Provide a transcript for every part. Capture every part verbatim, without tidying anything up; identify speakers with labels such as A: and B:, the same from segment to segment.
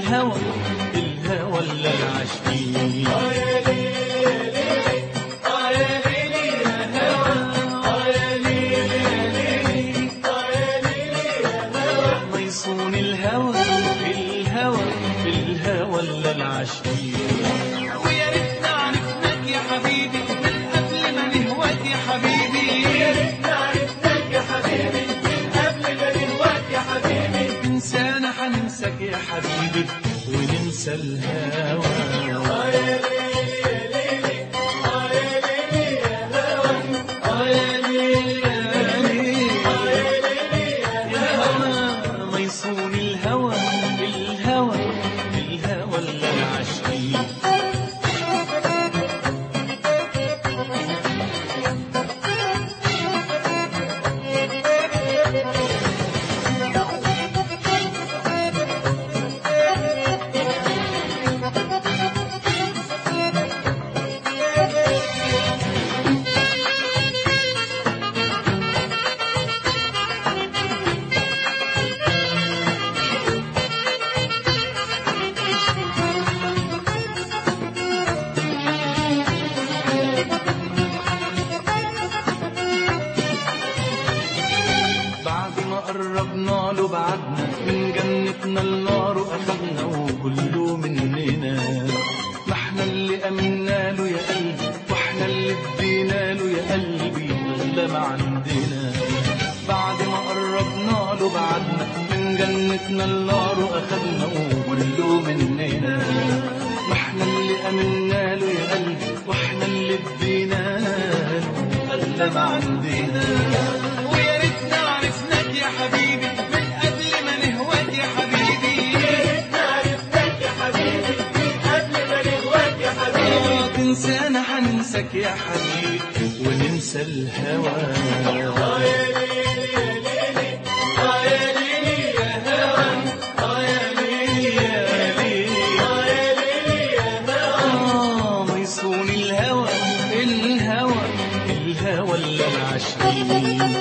A: الهوى الهوى اللي العاشقين.
B: آه يا ليلي آه يا ليلي يا هوى آه يا ليلي آه يا ليلي يا هوى
A: ما يصون الهوى الهوى الهوى اللي العاشقين.
B: ويا ريتنا عرفناك يا حبيبي من قبل ما نهواك يا حبيبي. ويا ريتنا عرفناك يا حبيبي من قبل ما نهواك يا حبيبي.
A: انسانا حننساك يا حبيبي وننسى الهوى.
B: آه يا ليلي يا ليلي آه يا ليلي يا هوى آه يا ليلي يا ليلي آه يا ليلي يا هوى.
A: ما يصون الهوى الهوى الهوى اللي العاشقين. قربنا له بعدنا من جنتنا النار واخدنا وكله مننا. ما احنا اللي امنا له يا قلبي واحنا اللي ادينا له يا قلبي ولا ما عندنا. بعد ما قربنا له بعدنا من جنتنا النار واخدنا وكله مننا. ما احنا اللي امنا له يا قلبي واحنا اللي ادينا له ولا ما عندنا.
B: ويا ريتنا عرفناك يا حبيبي من قبل ما نهواك يا حبيبي. ويا ريتنا عرفناك يا حبيبي من قبل ما نهواك يا حبيبي.
A: تنسانا حننساك يا حبيبي وننسى الهوى.
B: آه يا ليلي يا ليلي آه يا ليلي يا هوى آه يا ليلي يا ليلي آه يا ليلي يا هوى.
A: آه ما يصون الهوى الهوى الهوى اللي العاشقين.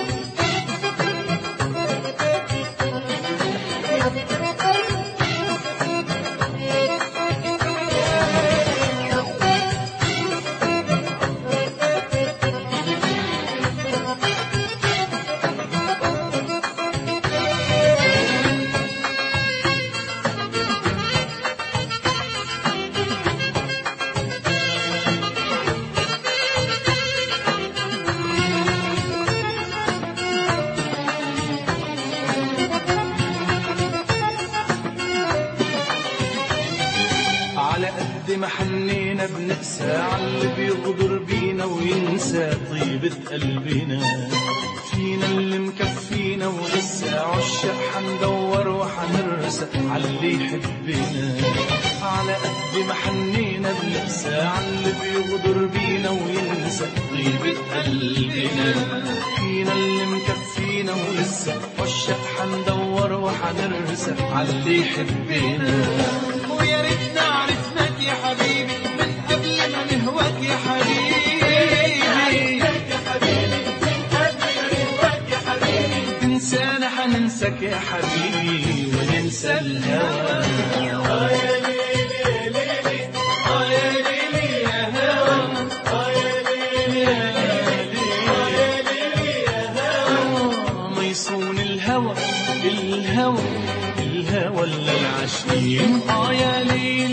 A: على قد ما حنينا بنقسى عاللي بيغدر بينا وينسى طيبة قلبنا. فينا اللي مكفينا ولسه عشاق حندور وحنرسى عاللي يحبنا. على قد ما حنينا بنقسى عاللي بيغدر بينا وينسى طيبة قلبنا. فينا اللي مكفينا ولسه عشاق حندور وحنرسى عاللي يحبنا.
B: ويا ريتنا عرفناك يا حبيبي من قبل ما نهواك يا حبيبي. يا حبيبي من قبل ما نهواك يا حبيبي.
A: تنسانا حننساك يا حبيبي وننسى الهوى.
B: آه يا ليلي يا ليلي آه يا ليلي يا هوى آه يا ليلي يا ليلي آه يا ليلي يا هوى.
A: ما يصون الهوى الهوى الهوى اللي العاشقين. آه يا ليل